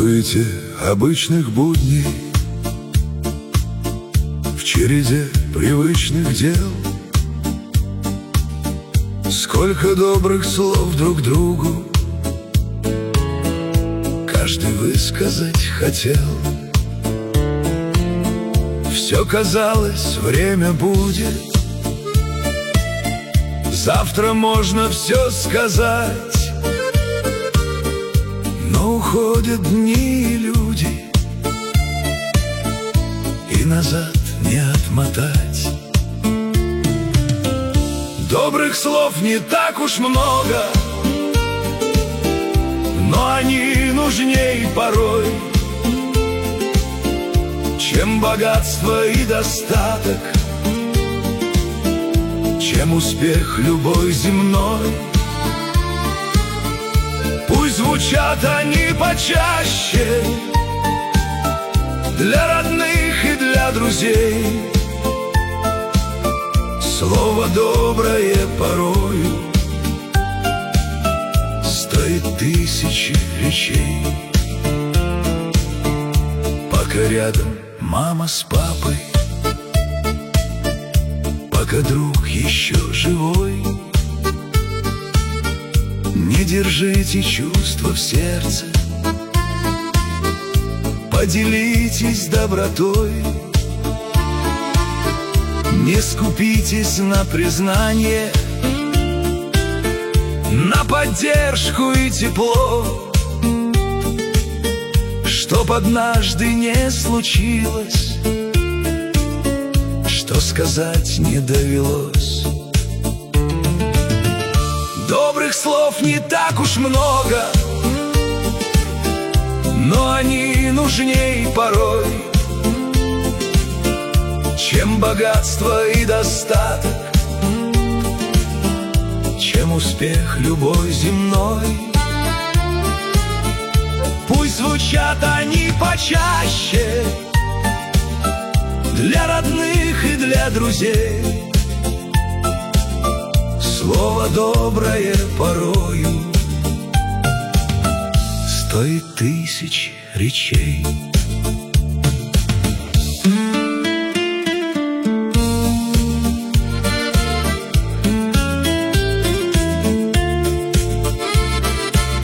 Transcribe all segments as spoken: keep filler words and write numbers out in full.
суете обычных будней, в череде привычных дел, сколько добрых слов друг другу каждый высказать хотел. Все казалось, время будет, завтра можно все сказать, но уходят дни и люди, и назад не отмотать. Добрых слов не так уж много, но они нужней порой, чем богатство и достаток, чем успех любой земной. Пусть звучат они почаще для родных и для друзей. Слово доброе порою стоит тысячи речей. Пока рядом мама с папой, пока друг еще живой, не держите чувства в сердце, поделитесь добротой. Не скупитесь на признание, на поддержку и тепло. Чтоб однажды не случилось, что сказать не довелось. Добрых слов не так уж много, но они нужней порой, чем богатство и достаток, чем успех любой земной. Пусть звучат они почаще для родных и для друзей. Слово доброе порою стоит тысячи речей.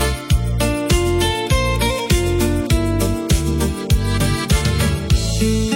Thank you.